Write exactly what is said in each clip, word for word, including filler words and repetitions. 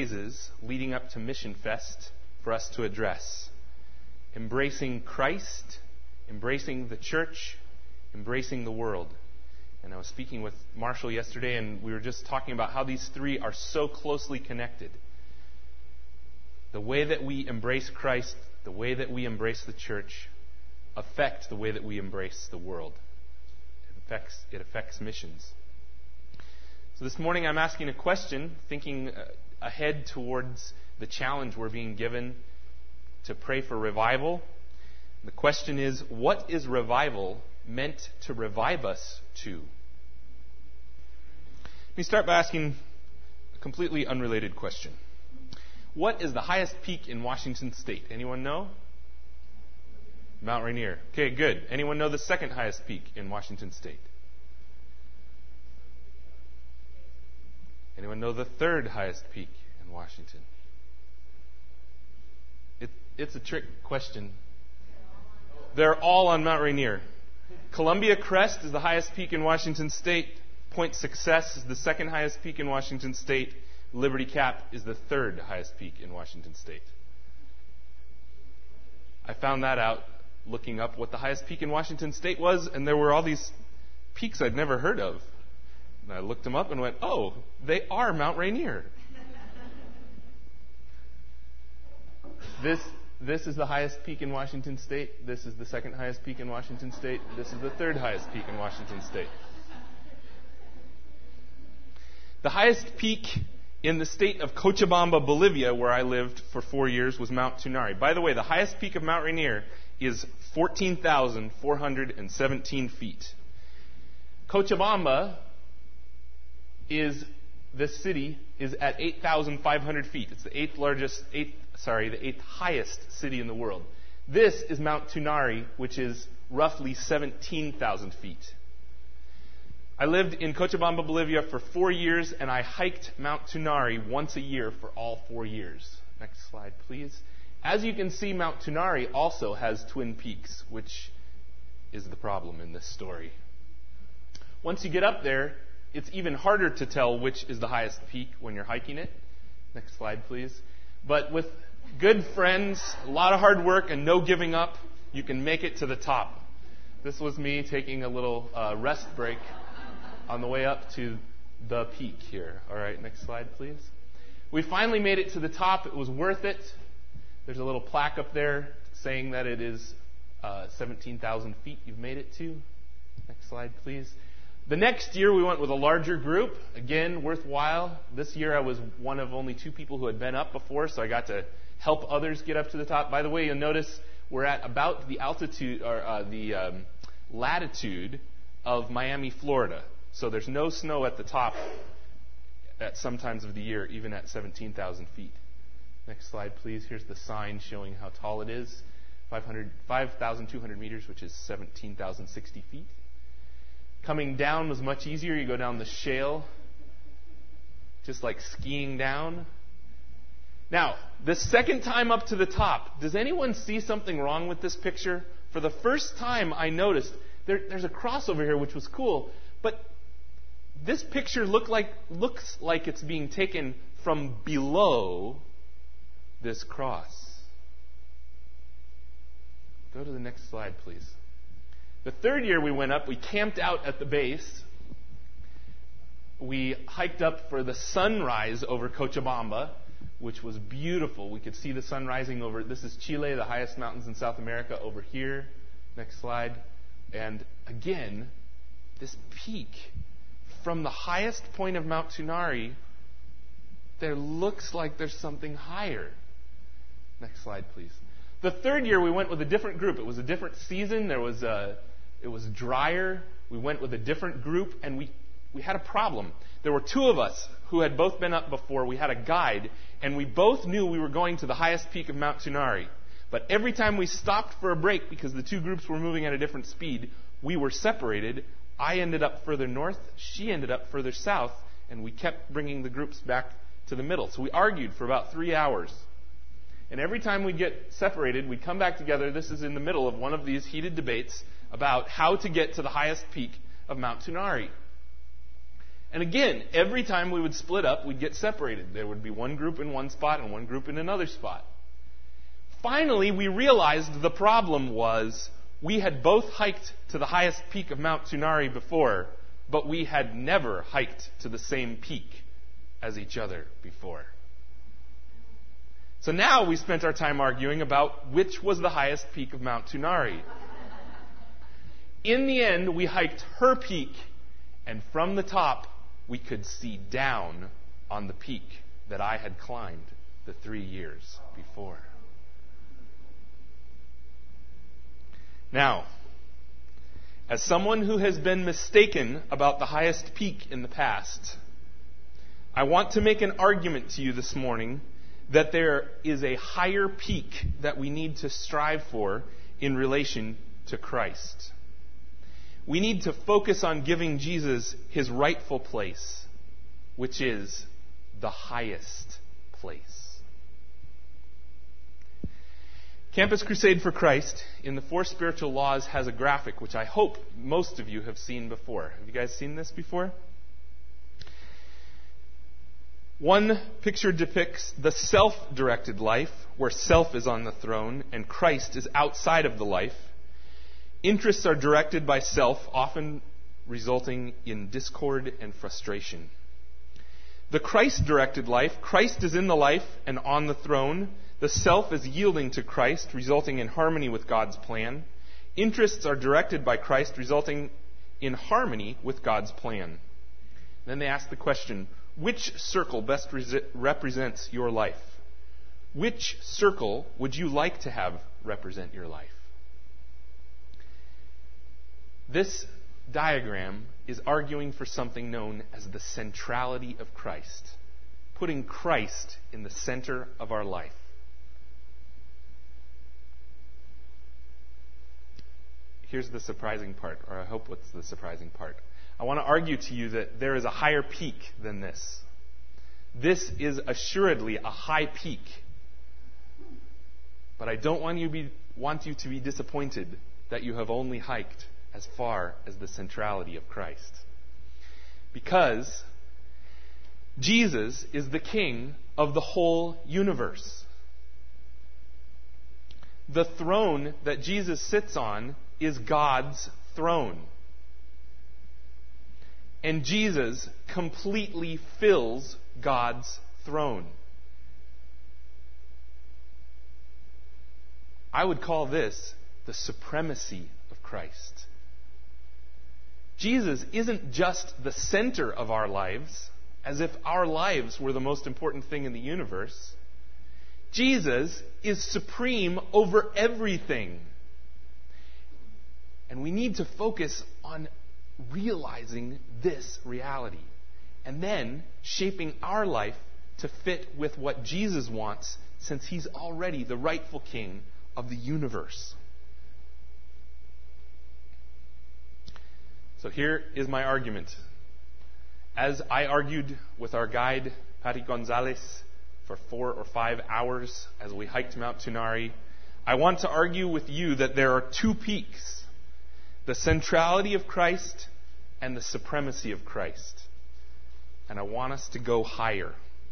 phrases leading up to Mission Fest for us to address. Embracing Christ, embracing the church, embracing the world. And I was speaking with Marshall yesterday, and we were just talking about how these three are so closely connected. The way that we embrace Christ, the way that we embrace the church, affect the way that we embrace the world. It affects, it affects missions. So this morning I'm asking a question, thinking ahead towards the challenge we're being given to pray for revival. The question is, what is revival meant to revive us to? Let me start by asking a completely unrelated question. What is the highest peak in Washington State? Anyone know? Mount Rainier. Okay, good. Anyone know the second highest peak in Washington State? Anyone know the third highest peak in Washington? It, it's a trick question. They're all on Mount Rainier. Columbia Crest is the highest peak in Washington State. Point Success is the second highest peak in Washington State. Liberty Cap is the third highest peak in Washington State. I found that out looking up what the highest peak in Washington State was, and there were all these peaks I'd never heard of. And I looked them up and went, oh, they are Mount Rainier. This this is the highest peak in Washington State. This is the second highest peak in Washington State. This is the third highest peak in Washington State. The highest peak in the state of Cochabamba, Bolivia, where I lived for four years, was Mount Tunari. By the way, the highest peak of Mount Rainier is fourteen thousand four hundred seventeen feet. Cochabamba is this city is at eight thousand five hundred feet. It's the eighth largest, eighth, sorry, the eighth highest city in the world. This is Mount Tunari, which is roughly seventeen thousand feet. I lived in Cochabamba, Bolivia for four years, and I hiked Mount Tunari once a year for all four years. Next slide, please. As you can see, Mount Tunari also has twin peaks, which is the problem in this story. Once you get up there, it's even harder to tell which is the highest peak when you're hiking it. Next slide, please. But with good friends, a lot of hard work, and no giving up, you can make it to the top. This was me taking a little uh, rest break on the way up to the peak here. All right, next slide, please. We finally made it to the top. It was worth it. There's a little plaque up there saying that it is uh, seventeen thousand feet you've made it to. Next slide, please. The next year we went with a larger group. Again, worthwhile. This year I was one of only two people who had been up before, so I got to help others get up to the top. By the way, you'll notice we're at about the altitude or uh, the um, latitude of Miami, Florida. So there's no snow at the top at some times of the year, even at seventeen thousand feet. Next slide, please. Here's the sign showing how tall it is. five thousand two hundred meters, which is seventeen thousand sixty feet. Coming down was much easier. You go down the shale, just like skiing down. Now, the second time up to the top, does anyone see something wrong with this picture? For the first time, I noticed there, there's a cross over here, which was cool, but this picture look like, looks like it's being taken from below this cross. Go to the next slide, please. The third year we went up, we camped out at the base. We hiked up for the sunrise over Cochabamba, which was beautiful. We could see the sun rising over, this is Chile, the highest mountains in South America, over here. Next slide. And again, this peak, from the highest point of Mount Tunari, there looks like there's something higher. Next slide, please. The third year we went with a different group. It was a different season. There was a, it was drier. We went with a different group, and we, we had a problem. There were two of us who had both been up before. We had a guide, and we both knew we were going to the highest peak of Mount Tunari. But every time we stopped for a break, because the two groups were moving at a different speed, we were separated. I ended up further north. She ended up further south, and we kept bringing the groups back to the middle. So we argued for about three hours. And every time we'd get separated, we'd come back together. This is in the middle of one of these heated debates about how to get to the highest peak of Mount Tunari. And again, every time we would split up, we'd get separated. There would be one group in one spot and one group in another spot. Finally, we realized the problem was we had both hiked to the highest peak of Mount Tunari before, but we had never hiked to the same peak as each other before. So now we spent our time arguing about which was the highest peak of Mount Tunari. In the end, we hiked her peak, and from the top, we could see down on the peak that I had climbed the three years before. Now, as someone who has been mistaken about the highest peak in the past, I want to make an argument to you this morning that there is a higher peak that we need to strive for in relation to Christ. We need to focus on giving Jesus his rightful place, which is the highest place. Campus Crusade for Christ in the Four Spiritual Laws has a graphic which I hope most of you have seen before. Have you guys seen this before? One picture depicts the self-directed life, where self is on the throne and Christ is outside of the life. Interests are directed by self, often resulting in discord and frustration. The Christ-directed life, Christ is in the life and on the throne. The self is yielding to Christ, resulting in harmony with God's plan. Interests are directed by Christ, resulting in harmony with God's plan. Then they ask the question, which circle best re- represents your life? Which circle would you like to have represent your life? This diagram is arguing for something known as the centrality of Christ, putting Christ in the center of our life. Here's the surprising part, or I hope what's the surprising part. I want to argue to you that there is a higher peak than this. This is assuredly a high peak. But I don't want you, be, want you to be disappointed that you have only hiked as far as the centrality of Christ. Because Jesus is the King of the whole universe. The throne that Jesus sits on is God's throne. And Jesus completely fills God's throne. I would call this the supremacy of Christ. Jesus isn't just the center of our lives, as if our lives were the most important thing in the universe. Jesus is supreme over everything. And we need to focus on realizing this reality and then shaping our life to fit with what Jesus wants, since he's already the rightful king of the universe. So here is my argument. As I argued with our guide, Patty Gonzalez, for four or five hours as we hiked Mount Tunari, I want to argue with you that there are two peaks: the centrality of Christ and the supremacy of Christ. And I want us to go higher.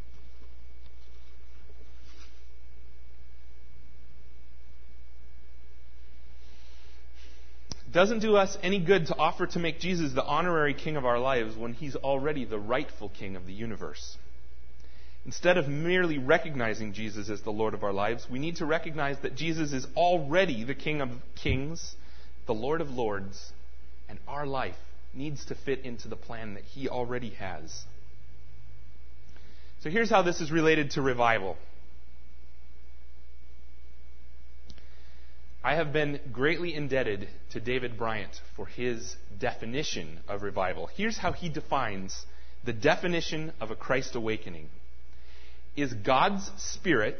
It doesn't do us any good to offer to make Jesus the honorary king of our lives when he's already the rightful king of the universe. Instead of merely recognizing Jesus as the Lord of our lives, we need to recognize that Jesus is already the King of kings, the Lord of lords, and our life needs to fit into the plan that he already has. So here's how this is related to revival. I have been greatly indebted to David Bryant for his definition of revival. Here's how he defines the definition of a Christ awakening. Is God's Spirit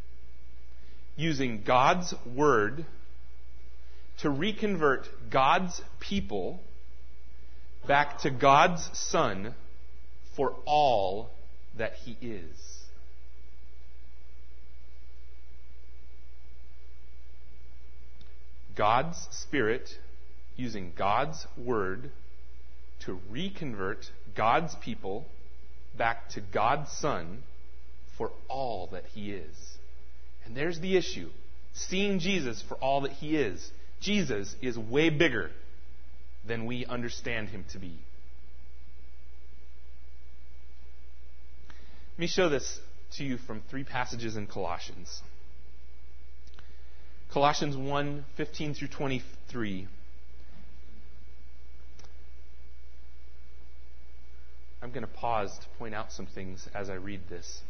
using God's Word to reconvert God's people back to God's Son for all that he is. God's Spirit using God's Word to reconvert God's people back to God's Son for all that he is. And there's the issue. Seeing Jesus for all that he is. Jesus is way bigger than we understand him to be. Let me show this to you from three passages in Colossians. Colossians one, fifteen through twenty-three. I'm going to pause to point out some things as I read this.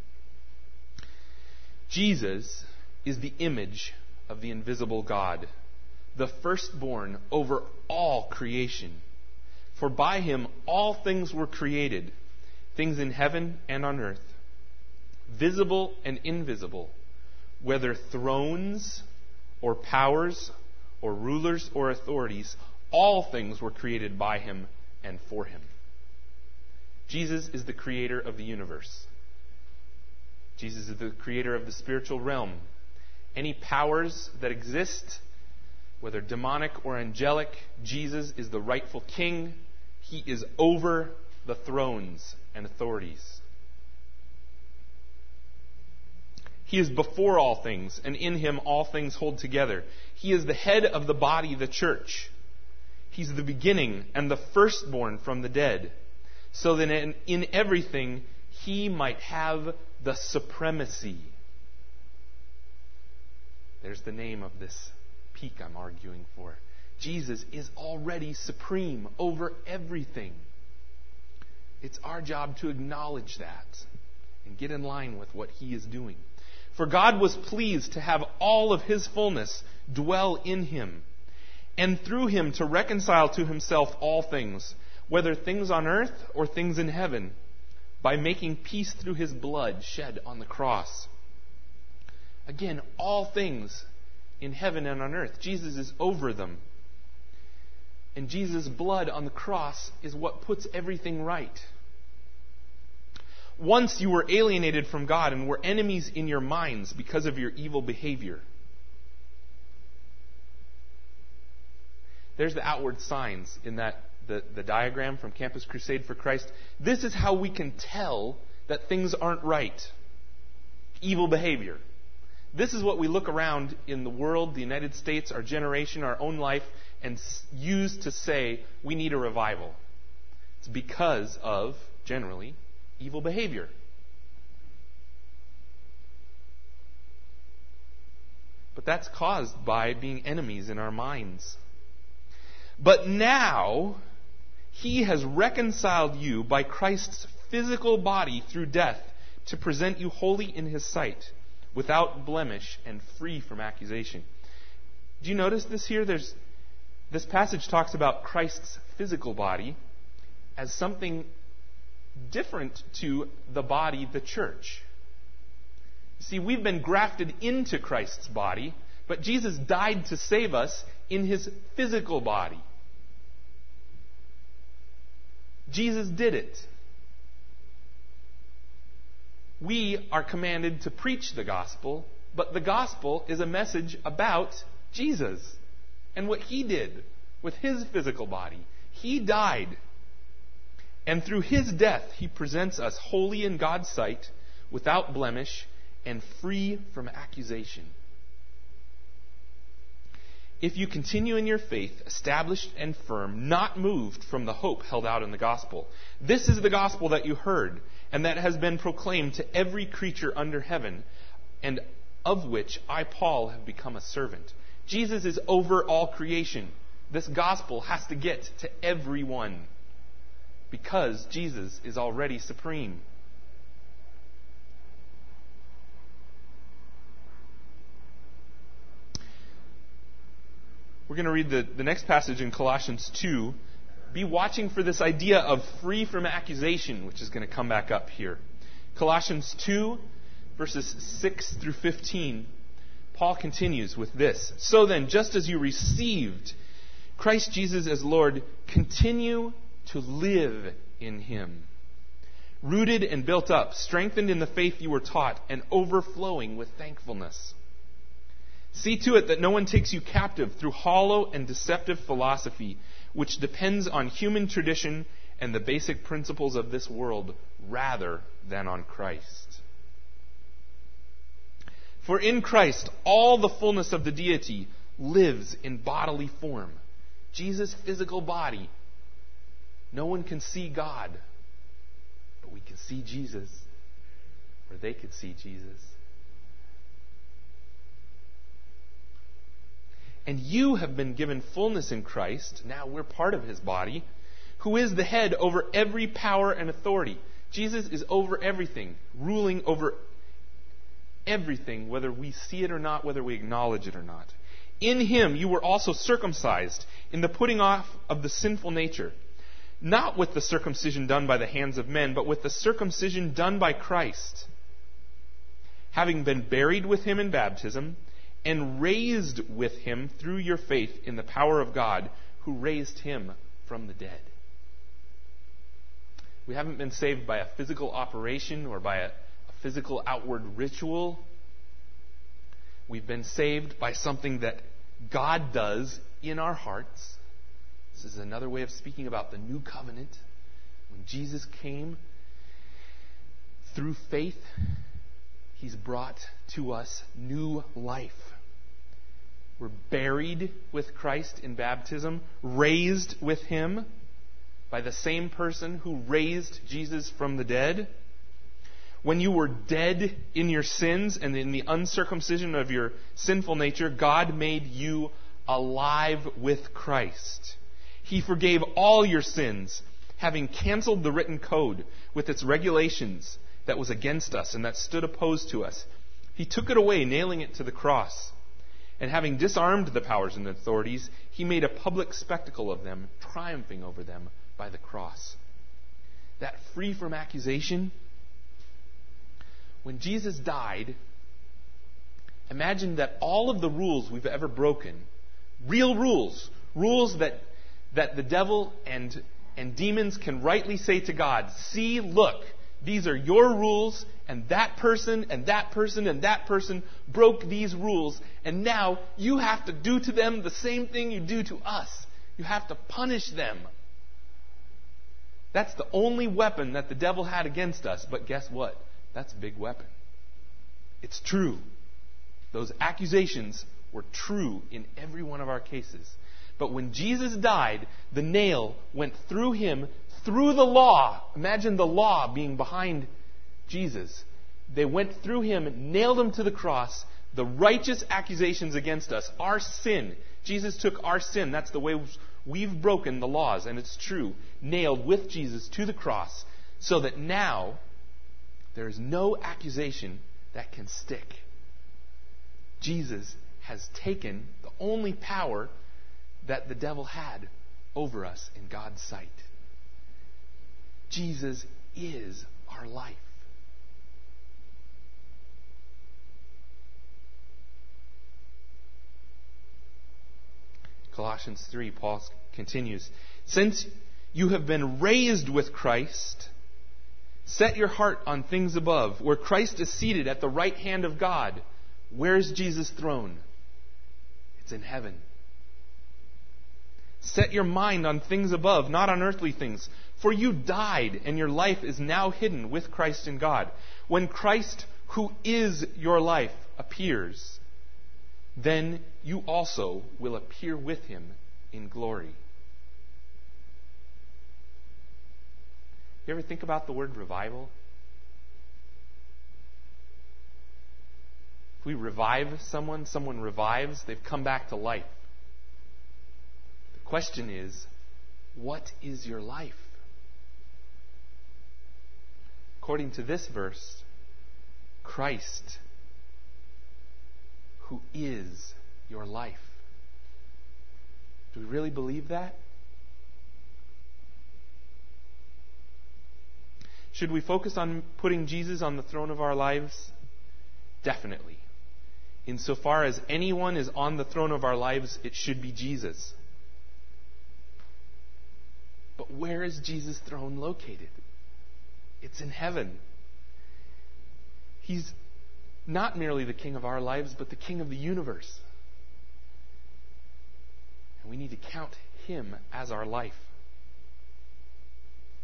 Jesus is the image of the invisible God, the firstborn over all creation. For by him all things were created, things in heaven and on earth, visible and invisible, whether thrones or powers or rulers or authorities, all things were created by him and for him. Jesus is the creator of the universe. Jesus is the creator of the spiritual realm. Any powers that exist, whether demonic or angelic, Jesus is the rightful king. He is over the thrones and authorities. He is before all things, and in him all things hold together. He is the head of the body, the church. He's the beginning and the firstborn from the dead, so that in, in everything he might have the supremacy. There's the name of this peak I'm arguing for. Jesus is already supreme over everything. It's our job to acknowledge that and get in line with what he is doing. For God was pleased to have all of his fullness dwell in him, and through him to reconcile to himself all things, whether things on earth or things in heaven, by making peace through his blood shed on the cross. Again, all things in heaven and on earth. Jesus is over them. And Jesus' blood on the cross is what puts everything right. Once you were alienated from God and were enemies in your minds because of your evil behavior. There's the outward signs in that the, the diagram from Campus Crusade for Christ. This is how we can tell that things aren't right. Evil behavior. This is what we look around in the world, the United States, our generation, our own life, and use to say we need a revival. It's because of, generally, evil behavior. But that's caused by being enemies in our minds. But now, he has reconciled you by Christ's physical body through death to present you holy in his sight, without blemish and free from accusation. Do you notice this here? There's this passage talks about Christ's physical body as something different to the body, the church. See, we've been grafted into Christ's body, but Jesus died to save us in his physical body. Jesus did it. We are commanded to preach the gospel, but the gospel is a message about Jesus and what he did with his physical body. He died, and through his death he presents us holy in God's sight, without blemish, and free from accusation. If you continue in your faith, established and firm, not moved from the hope held out in the gospel. This is the gospel that you heard, and that has been proclaimed to every creature under heaven, and of which I, Paul, have become a servant. Jesus is over all creation. This gospel has to get to everyone, because Jesus is already supreme. We're going to read the, the next passage in Colossians two. Be watching for this idea of free from accusation, which is going to come back up here. Colossians two, verses six through fifteen. Paul continues with this. So then, just as you received Christ Jesus as Lord, continue to live in him. Rooted and built up, strengthened in the faith you were taught, and overflowing with thankfulness. See to it that no one takes you captive through hollow and deceptive philosophy, which depends on human tradition and the basic principles of this world rather than on Christ. For in Christ, all the fullness of the deity lives in bodily form. Jesus' physical body. No one can see God, but we can see Jesus, or they could see Jesus. And you have been given fullness in Christ. Now we're part of His body, who is the head over every power and authority. Jesus is over everything, ruling over everything, whether we see it or not, whether we acknowledge it or not. In Him you were also circumcised in the putting off of the sinful nature, not with the circumcision done by the hands of men, but with the circumcision done by Christ, having been buried with Him in baptism, and raised with Him through your faith in the power of God, who raised Him from the dead. We haven't been saved by a physical operation or by a, a physical outward ritual. We've been saved by something that God does in our hearts. This is another way of speaking about the new covenant. When Jesus came, through faith, He's brought to us new life. We're buried with Christ in baptism, raised with Him by the same person who raised Jesus from the dead. When you were dead in your sins and in the uncircumcision of your sinful nature, God made you alive with Christ. He forgave all your sins, having canceled the written code with its regulations that was against us and that stood opposed to us. He took it away, nailing it to the cross. And having disarmed the powers and authorities, He made a public spectacle of them, triumphing over them by the cross. That free from accusation. When Jesus died, imagine that all of the rules we've ever broken, real rules, rules that, that the devil and, and demons can rightly say to God, see, look, these are your rules, and that person, and that person, and that person broke these rules, and now you have to do to them the same thing you do to us. You have to punish them. That's the only weapon that the devil had against us, but guess what? That's a big weapon. It's true. Those accusations were true in every one of our cases. But when Jesus died, the nail went through Him, through the law. Imagine the law being behind Jesus. They went through Him, nailed Him to the cross. The righteous accusations against us, our sin. Jesus took our sin. That's the way we've broken the laws, and it's true. Nailed with Jesus to the cross, so that now there is no accusation that can stick. Jesus has taken the only power that the devil had over us in God's sight. Jesus is our life. Colossians three, Paul continues, since you have been raised with Christ, set your heart on things above, where Christ is seated at the right hand of God. Where's Jesus' throne? It's in heaven. Set your mind on things above, not on earthly things. For you died, and your life is now hidden with Christ in God. When Christ, who is your life, appears, then you also will appear with Him in glory. You ever think about the word revival? If we revive someone, someone revives, they've come back to life. The question is, what is your life? According to this verse, Christ, who is your life. Do we really believe that? Should we focus on putting Jesus on the throne of our lives? Definitely. Insofar as anyone is on the throne of our lives, it should be Jesus. But where is Jesus' throne located? It's in heaven. He's not merely the king of our lives, but the king of the universe. And we need to count Him as our life.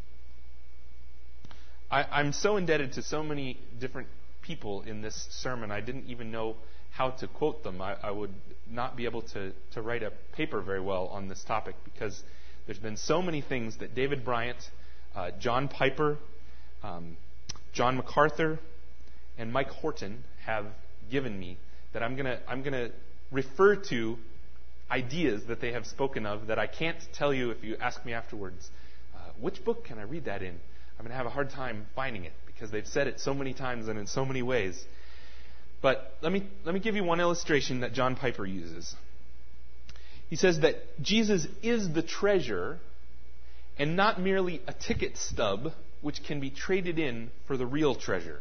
I, I'm so indebted to so many different people in this sermon, I didn't even know how to quote them. I, I would not be able to, to write a paper very well on this topic because there's been so many things that David Bryant, uh, John Piper, um, John MacArthur, and Mike Horton have given me that I'm gonna I'm gonna refer to ideas that they have spoken of that I can't tell you if you ask me afterwards. Uh, which book can I read that in? I'm gonna have a hard time finding it because they've said it so many times and in so many ways. But let me let me give you one illustration that John Piper uses. He says that Jesus is the treasure and not merely a ticket stub which can be traded in for the real treasure.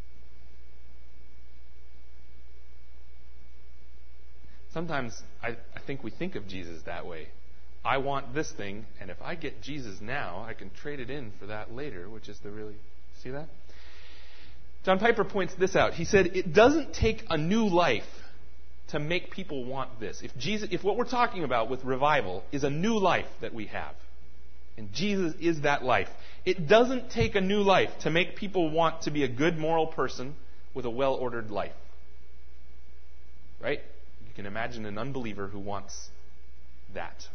Sometimes I, I think we think of Jesus that way. I want this thing, and if I get Jesus now, I can trade it in for that later, which is the really... See that? John Piper points this out. He said, it doesn't take a new life to make people want this. If Jesus, if what we're talking about with revival is a new life that we have, and Jesus is that life, it doesn't take a new life to make people want to be a good moral person with a well-ordered life. Right? You can imagine an unbeliever who wants that.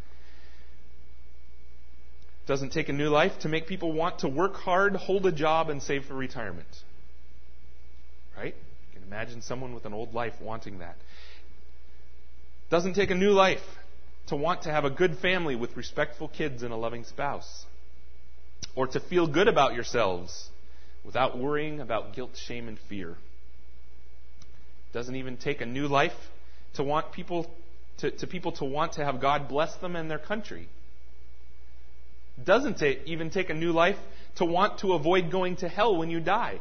It doesn't take a new life to make people want to work hard, hold a job, and save for retirement. Right? You can imagine someone with an old life wanting that. It doesn't take a new life to want to have a good family with respectful kids and a loving spouse. Or to feel good about yourselves without worrying about guilt, shame, and fear. It doesn't even take a new life to want people to, to people to want to have God bless them and their country. It doesn't take, even take a new life to want to avoid going to hell when you die.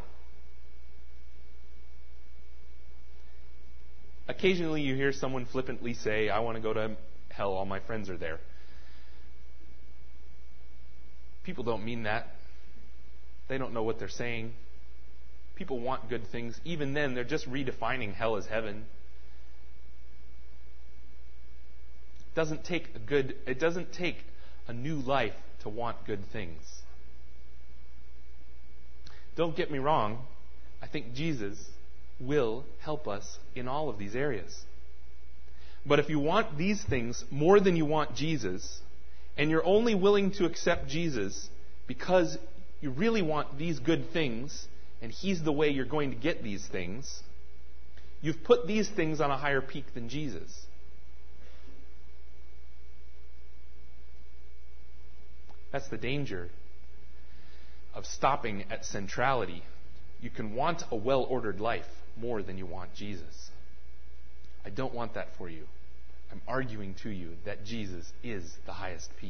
Occasionally you hear someone flippantly say, I want to go to hell, all my friends are there. People don't mean that. They don't know what they're saying. People want good things. Even then, they're just redefining hell as heaven. It doesn't take a good, it doesn't take a new life to want good things. Don't get me wrong. I think Jesus will help us in all of these areas. But if you want these things more than you want Jesus, and you're only willing to accept Jesus because you really want these good things, and He's the way you're going to get these things, you've put these things on a higher peak than Jesus. That's the danger of stopping at centrality. You can want a well-ordered life more than you want Jesus. I don't want that for you. I'm arguing to you that Jesus is the highest peak.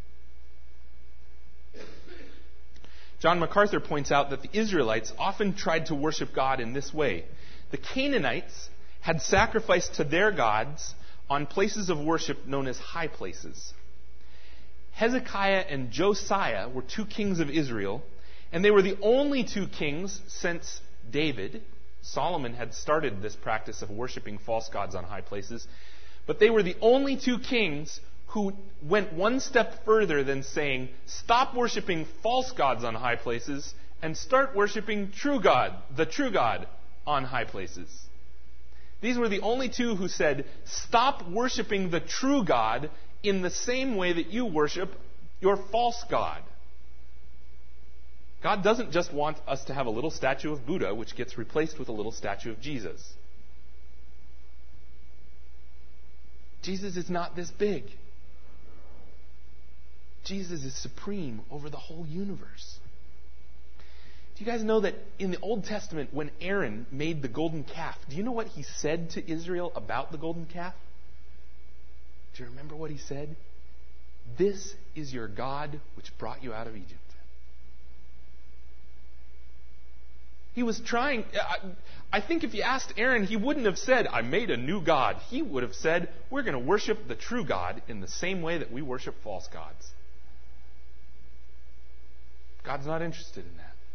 John MacArthur points out that the Israelites often tried to worship God in this way. The Canaanites had sacrificed to their gods on places of worship known as high places. Hezekiah and Josiah were two kings of Israel, and they were the only two kings since David. Solomon had started this practice of worshiping false gods on high places, but they were the only two kings who went one step further than saying, stop worshiping false gods on high places and start worshiping true God, the true God, on high places. These were the only two who said, stop worshiping the true God in the same way that you worship your false God. God doesn't just want us to have a little statue of Buddha, which gets replaced with a little statue of Jesus. Jesus is not this big. Jesus is supreme over the whole universe. Do you guys know that in the Old Testament, when Aaron made the golden calf, do you know what he said to Israel about the golden calf? Do you remember what he said? This is your God which brought you out of Egypt. He was trying, I think if you asked Aaron, he wouldn't have said, I made a new God. He would have said, we're going to worship the true God in the same way that we worship false gods. God's not interested in that.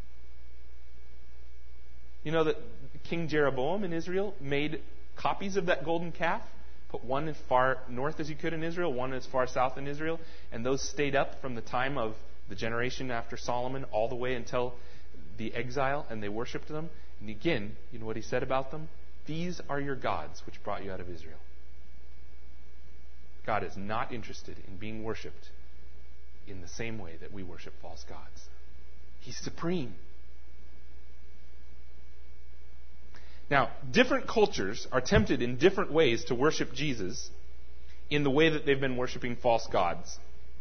You know that King Jeroboam in Israel made copies of that golden calf, put one as far north as he could in Israel, one as far south in Israel, and those stayed up from the time of the generation after Solomon, all the way until the exile, and they worshipped them. And again, you know what he said about them? These are your gods which brought you out of Israel. God is not interested in being worshipped in the same way that we worship false gods. He's supreme. Now, different cultures are tempted in different ways to worship Jesus in the way that they've been worshiping false gods.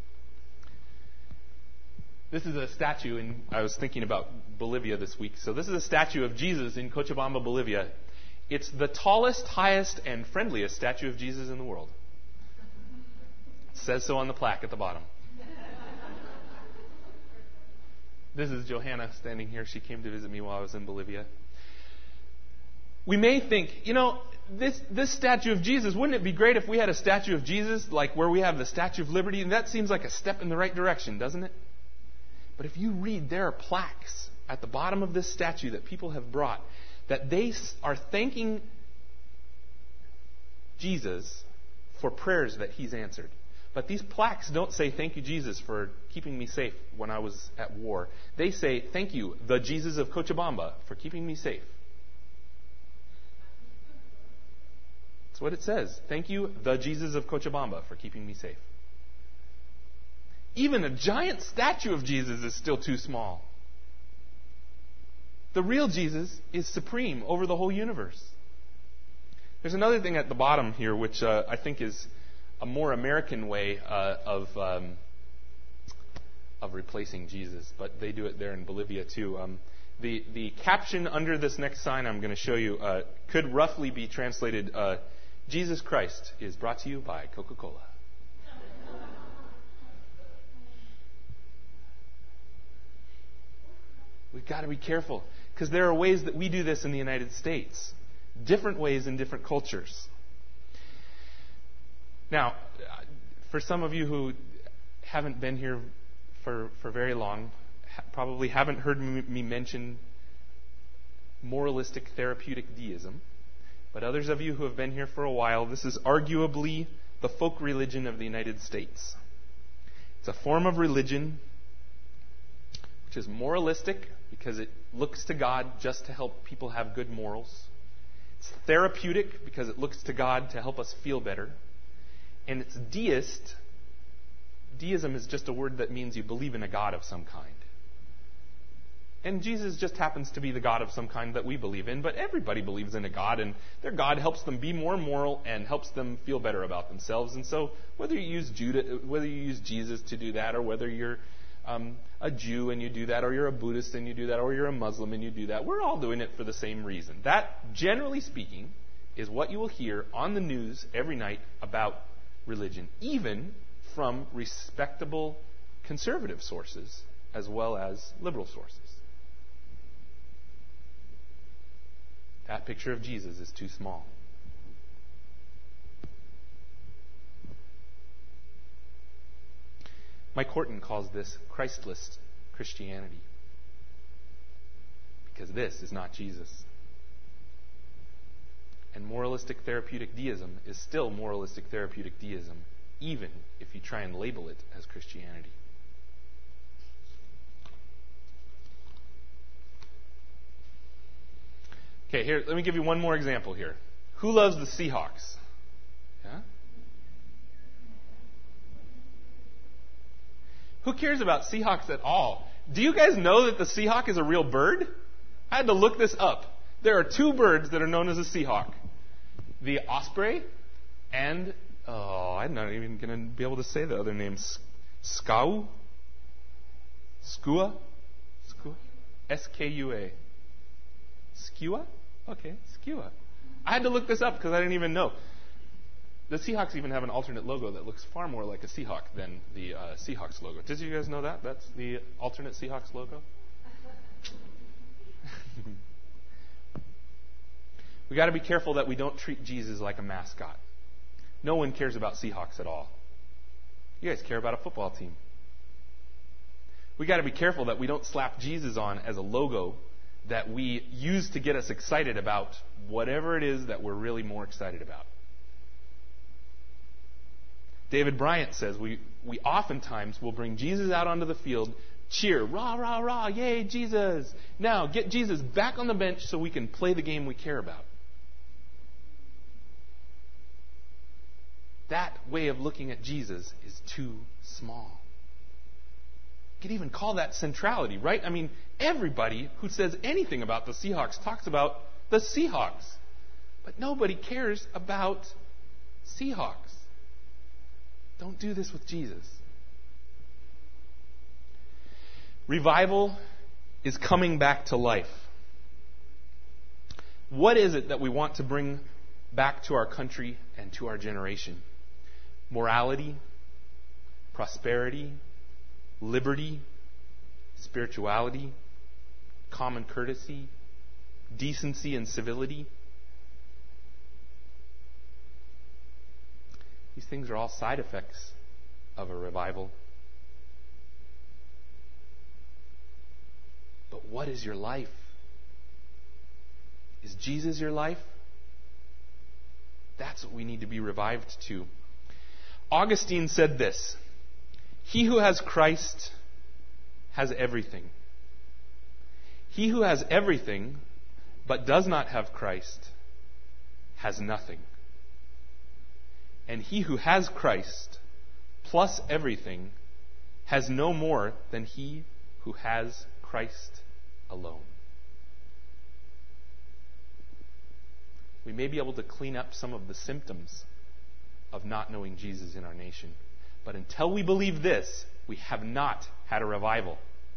This is a statue, and I was thinking about Bolivia this week. So this is a statue of Jesus in Cochabamba, Bolivia. It's the tallest, highest, and friendliest statue of Jesus in the world. It says so on the plaque at the bottom. This is Johanna standing here. She came to visit me while I was in Bolivia. We may think, you know, this this statue of Jesus, wouldn't it be great if we had a statue of Jesus like where we have the Statue of Liberty? And that seems like a step in the right direction, doesn't it? But if you read, there are plaques at the bottom of this statue that people have brought that they are thanking Jesus for prayers that he's answered. But these plaques don't say, thank you, Jesus, for keeping me safe when I was at war. They say, thank you, the Jesus of Cochabamba, for keeping me safe. That's what it says. Thank you, the Jesus of Cochabamba, for keeping me safe. Even a giant statue of Jesus is still too small. The real Jesus is supreme over the whole universe. There's another thing at the bottom here, which uh, I think is a more American way uh, of um, of replacing Jesus, but they do it there in Bolivia too. Um, the the caption under this next sign I'm going to show you uh, could roughly be translated: uh, "Jesus Christ is brought to you by Coca-Cola." We've got to be careful, because there are ways that we do this in the United States. Different ways in different cultures. Now, for some of you who haven't been here for, for very long, ha- probably haven't heard me, me mention moralistic therapeutic deism. But others of you who have been here for a while, this is arguably the folk religion of the United States. It's a form of religion which is moralistic because it looks to God just to help people have good morals. It's therapeutic because it looks to God to help us feel better. And it's deist. Deism is just a word that means you believe in a God of some kind. And Jesus just happens to be the God of some kind that we believe in, but everybody believes in a God, and their God helps them be more moral and helps them feel better about themselves. And so whether you use Judah, whether you use Jesus to do that, or whether you're um, a Jew and you do that, or you're a Buddhist and you do that, or you're a Muslim and you do that, we're all doing it for the same reason. That, generally speaking, is what you will hear on the news every night about religion, even from respectable conservative sources as well as liberal sources. That picture of Jesus is too small. Mike Horton calls this Christless Christianity, because this is not Jesus. And moralistic therapeutic deism is still moralistic therapeutic deism, even if you try and label it as Christianity. Okay, here, let me give you one more example here. Who loves the Seahawks? Yeah? Who cares about Seahawks at all? Do you guys know that the Seahawk is a real bird? I had to look this up. There are two birds that are known as a Seahawk. The osprey and, oh, I'm not even going to be able to say the other names. Skua? Skua? Skua? S K U A. Skua? Okay, Skua. I had to look this up because I didn't even know. The Seahawks even have an alternate logo that looks far more like a Seahawk than the uh, Seahawks logo. Did you guys know that? That's the alternate Seahawks logo? We got to be careful that we don't treat Jesus like a mascot. No one cares about Seahawks at all. You guys care about a football team. We got to be careful that we don't slap Jesus on as a logo that we use to get us excited about whatever it is that we're really more excited about. David Bryant says we, we oftentimes will bring Jesus out onto the field, cheer, rah, rah, rah, yay, Jesus. Now, get Jesus back on the bench so we can play the game we care about. That way of looking at Jesus is too small. You could even call that centrality, right? I mean, everybody who says anything about the Seahawks talks about the Seahawks. But nobody cares about Seahawks. Don't do this with Jesus. Revival is coming back to life. What is it that we want to bring back to our country and to our generation? Morality, prosperity, liberty, spirituality, common courtesy, decency and civility. These things are all side effects of a revival. But what is your life? Is Jesus your life? That's what we need to be revived to. Augustine said this: he who has Christ has everything. He who has everything but does not have Christ has nothing. And he who has Christ plus everything has no more than he who has Christ alone. We may be able to clean up some of the symptoms of not knowing Jesus in our nation. But until we believe this, we have not had a revival.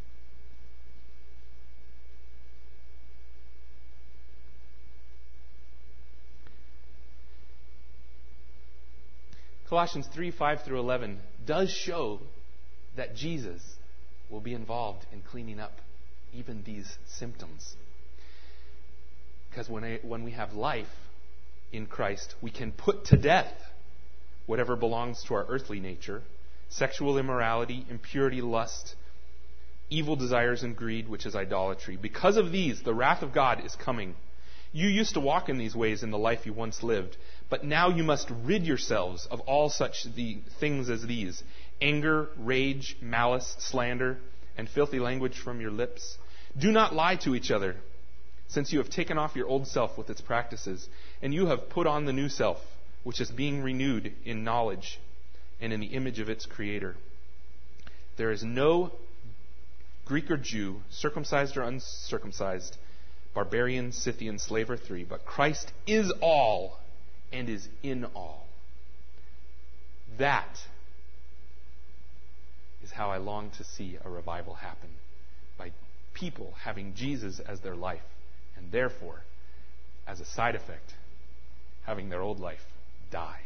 Colossians three, five through eleven does show that Jesus will be involved in cleaning up even these symptoms. Because when, I, when we have life in Christ, we can put to death whatever belongs to our earthly nature: sexual immorality, impurity, lust, evil desires, and greed, which is idolatry. Because of these, the wrath of God is coming. You used to walk in these ways in the life you once lived, but now you must rid yourselves of all such the things as these: anger, rage, malice, slander, and filthy language from your lips. Do not lie to each other, since you have taken off your old self with its practices, and you have put on the new self, which is being renewed in knowledge and in the image of its Creator. There is no Greek or Jew, circumcised or uncircumcised, barbarian, Scythian, slave or free, but Christ is all and is in all. That is how I long to see a revival happen, by people having Jesus as their life, and therefore, as a side effect, having their old life die.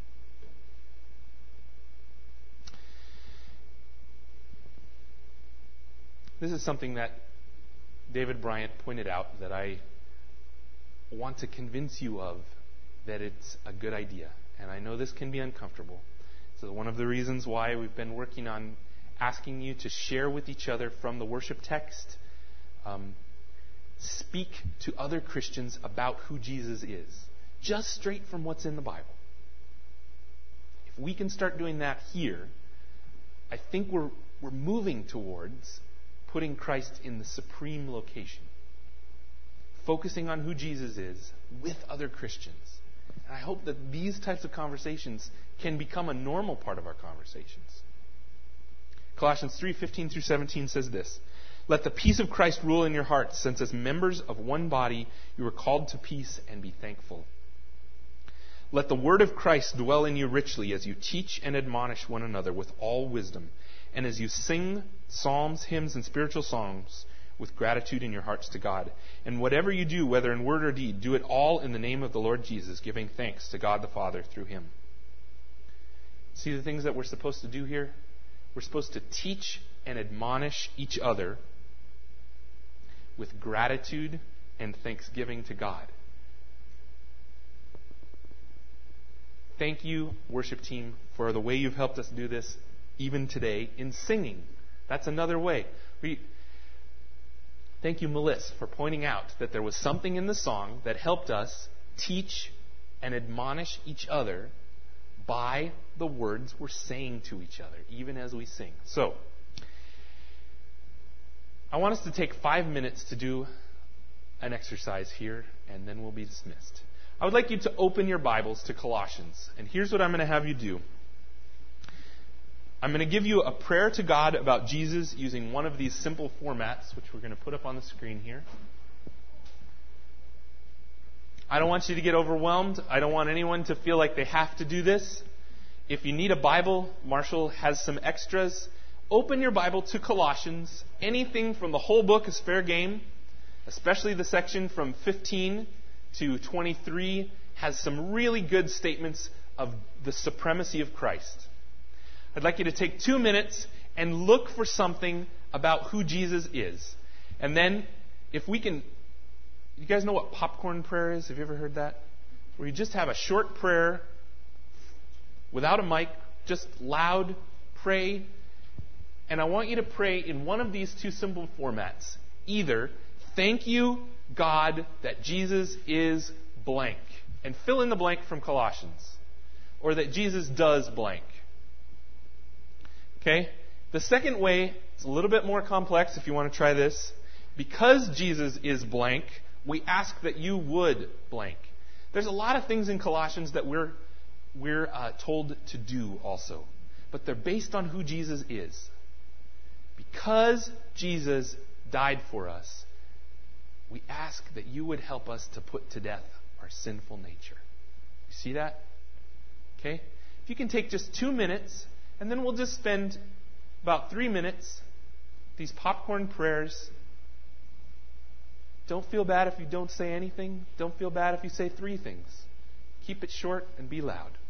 This is something that David Bryant pointed out that I want to convince you of, that it's a good idea. And I know this can be uncomfortable. So one of the reasons why we've been working on asking you to share with each other from the worship text, um, speak to other Christians about who Jesus is, just straight from what's in the Bible. If we can start doing that here, I think we're we're moving towards putting Christ in the supreme location, focusing on who Jesus is with other Christians. And I hope that these types of conversations can become a normal part of our conversations. Colossians three, fifteen through seventeen says this: let the peace of Christ rule in your hearts, since as members of one body you are called to peace, and be thankful. Let the word of Christ dwell in you richly as you teach and admonish one another with all wisdom, and as you sing psalms, hymns, and spiritual songs with gratitude in your hearts to God. And whatever you do, whether in word or deed, do it all in the name of the Lord Jesus, giving thanks to God the Father through him. See the things that we're supposed to do here? We're supposed to teach and admonish each other with gratitude and thanksgiving to God. Thank you, worship team, for the way you've helped us do this even today in singing. That's another way. We, thank you, Melissa, for pointing out that there was something in the song that helped us teach and admonish each other by the words we're saying to each other, even as we sing. So, I want us to take five minutes to do an exercise here, and then we'll be dismissed. I would like you to open your Bibles to Colossians, and here's what I'm going to have you do. I'm going to give you a prayer to God about Jesus using one of these simple formats, which we're going to put up on the screen here. I don't want you to get overwhelmed. I don't want anyone to feel like they have to do this. If you need a Bible, Marshall has some extras. Open your Bible to Colossians. Anything from the whole book is fair game, especially the section from fifteen to twenty-three has some really good statements of the supremacy of Christ. I'd like you to take two minutes and look for something about who Jesus is. And then, if we can... You guys know what popcorn prayer is? Have you ever heard that? Where you just have a short prayer without a mic, just loud, pray. And I want you to pray in one of these two simple formats. Either, thank you, God, that Jesus is blank. And fill in the blank from Colossians. Or that Jesus does blank. Okay? The second way is a little bit more complex if you want to try this. Because Jesus is blank, we ask that you would blank. There's a lot of things in Colossians that we're, we're uh, told to do also. But they're based on who Jesus is. Because Jesus died for us, we ask that you would help us to put to death our sinful nature. You see that? Okay? If you can take just two minutes, and then we'll just spend about three minutes, these popcorn prayers. Don't feel bad if you don't say anything. Don't feel bad if you say three things. Keep it short and be loud.